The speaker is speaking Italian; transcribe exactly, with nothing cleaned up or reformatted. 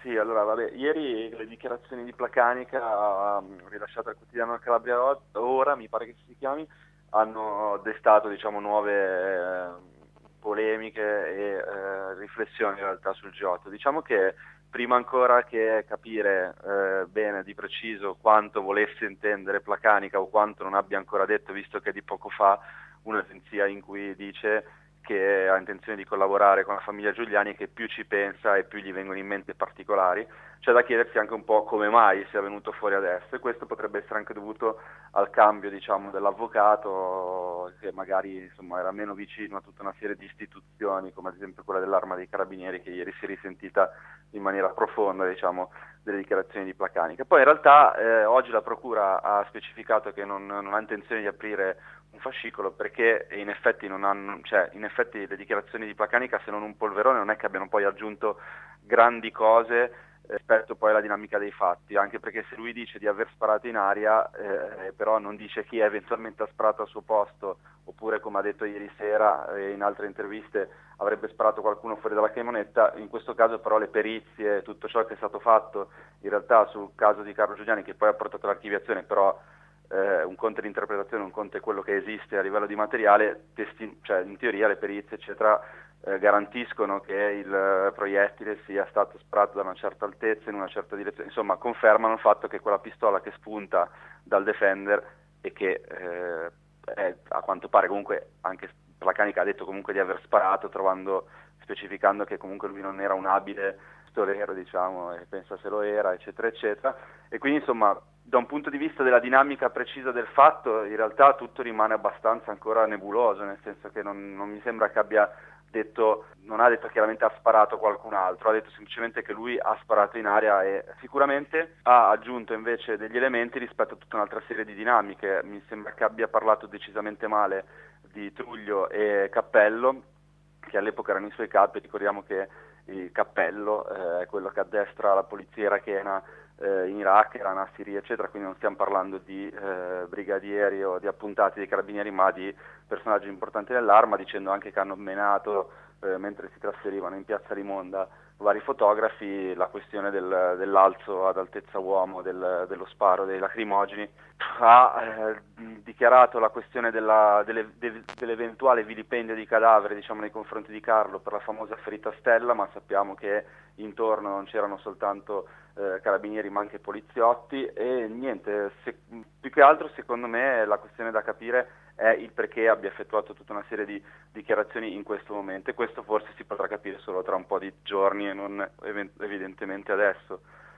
Sì, allora, vabbè, ieri le dichiarazioni di Placanica, um, rilasciate al quotidiano Calabria O- Ora, mi pare che si chiami, hanno destato, diciamo, nuove eh, polemiche e eh, riflessioni in realtà sul G otto. Diciamo che prima ancora che capire eh, bene di preciso quanto volesse intendere Placanica o quanto non abbia ancora detto, visto che di poco fa un'agenzia in cui dice che ha intenzione di collaborare con la famiglia Giuliani e che più ci pensa e più gli vengono in mente particolari, c'è da chiedersi anche un po' come mai sia venuto fuori adesso, e questo potrebbe essere anche dovuto al cambio, diciamo, dell'avvocato, che magari, insomma, era meno vicino a tutta una serie di istituzioni, come ad esempio quella dell'Arma dei Carabinieri, che ieri si è risentita in maniera profonda, diciamo, delle dichiarazioni di Placanica. Poi in realtà eh, oggi la Procura ha specificato che non, non ha intenzione di aprire un fascicolo, perché in effetti non hanno, cioè in effetti le dichiarazioni di Placanica, se non un polverone, non è che abbiano poi aggiunto grandi cose eh, rispetto poi alla dinamica dei fatti, anche perché se lui dice di aver sparato in aria, eh, però non dice chi eventualmente ha sparato al suo posto, oppure come ha detto ieri sera eh, in altre interviste avrebbe sparato qualcuno fuori dalla caimonetta, in questo caso però le perizie, tutto ciò che è stato fatto in realtà sul caso di Carlo Giuliani, che poi ha portato all'archiviazione, però eh, un conto è l'interpretazione, un conto è quello che esiste a livello di materiale, testi- cioè in teoria le perizie eccetera eh, garantiscono che il eh, proiettile sia stato sparato da una certa altezza, in una certa direzione, insomma confermano il fatto che quella pistola che spunta dal Defender e che eh, è, a quanto pare comunque anche Placanica ha detto comunque di aver sparato, trovando, specificando che comunque lui non era un abile pistolero, diciamo, e pensa se lo era, eccetera, eccetera. E quindi insomma, da un punto di vista della dinamica precisa del fatto, in realtà tutto rimane abbastanza ancora nebuloso, nel senso che non, non mi sembra che abbia detto, non ha detto chiaramente ha sparato qualcun altro, ha detto semplicemente che lui ha sparato in aria, e sicuramente ha aggiunto invece degli elementi rispetto a tutta un'altra serie di dinamiche. Mi sembra che abbia parlato decisamente male di Truglio e Cappello, che all'epoca erano i suoi capi. Ricordiamo che il Cappello eh, è quello che addestra la polizia irachena eh, in Iraq, Iran, Siria, eccetera, quindi non stiamo parlando di eh, brigadieri o di appuntati dei carabinieri, ma di personaggi importanti dell'Arma, dicendo anche che hanno menato eh, mentre si trasferivano in piazza Rimonda vari fotografi la questione del, dell'alzo ad altezza uomo, del, dello sparo dei lacrimogeni. Ha eh, dichiarato la questione della, delle, de, dell'eventuale vilipendio di cadavere, diciamo, nei confronti di Carlo per la famosa ferita a Stella, ma sappiamo che intorno non c'erano soltanto eh, carabinieri ma anche poliziotti, e niente, se, più che altro secondo me la questione da capire è il perché abbia effettuato tutta una serie di dichiarazioni in questo momento, e questo forse si potrà capire solo tra un po' di giorni e non evidentemente adesso.